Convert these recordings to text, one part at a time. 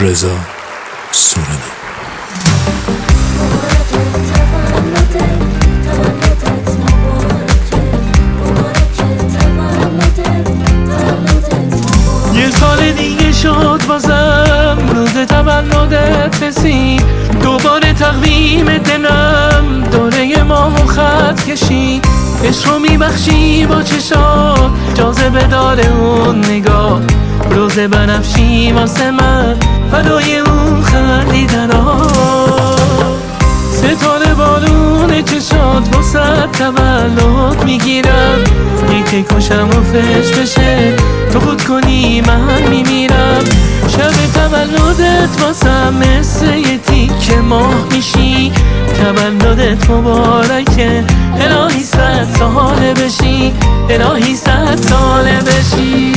رضا سورنا. یه سال دیگه شد بازم روز تولدت رسید، دوباره تقویم دلم دوره ماه و خط کشید. عشق رو میبخشی با چشات، جاذبه داره اون نگاه، روز بنفشی واسه من فدای اون خندیدنات. ستاره بارون چشات واسه تولد میگیرم، یکی کشم و فش بشه تو خود کنی من میمیرم. شب تولدت واسه مثل یه تیکه ماه میشی، تولدت مبارکه الهی 100 ساله بشی، الهی 100 ساله بشی.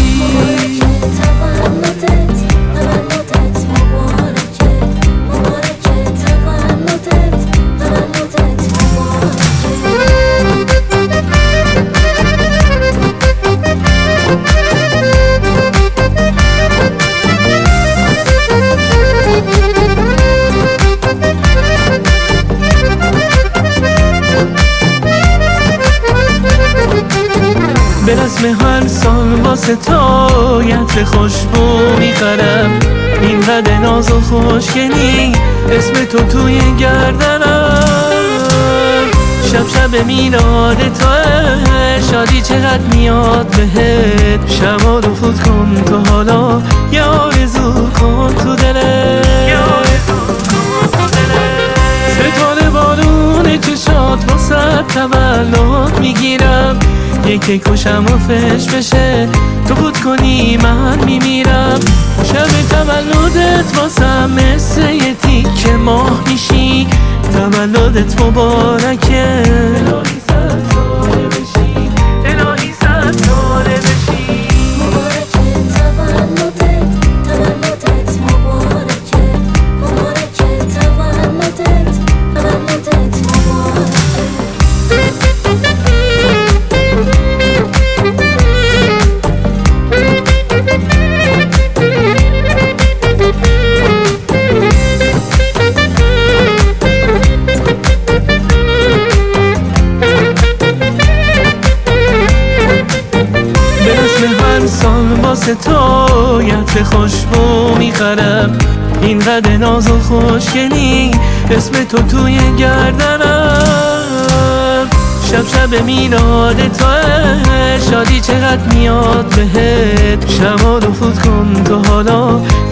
به رسم هر سال واسه تو یت خوشبو میخرم، این قد ناز و خوشگلی اسم تو توی گردنم. شب شب میلاد توه، شادی چقدر میاد بهت، شما رو فوت کن تو حالا یه آرزو کن تو دلت. ستاره بارون چشات واسه تولد میگیرم، یکی کشم و فش بشه تو بود کنی من میمیرم. شب تولدت واسه مثل یه تیکه ماه میشی، تولدت مبارکه الهی 100 ساله بشی، الهی 100 ساله بشی. واسه تو یت خوشبو میخرم، این قد ناز و خوشگلی اسم تو توی گردنم. شب شب میلاد توه، شادی چقدر میاد بهت، شما رو فوت کن تو حالا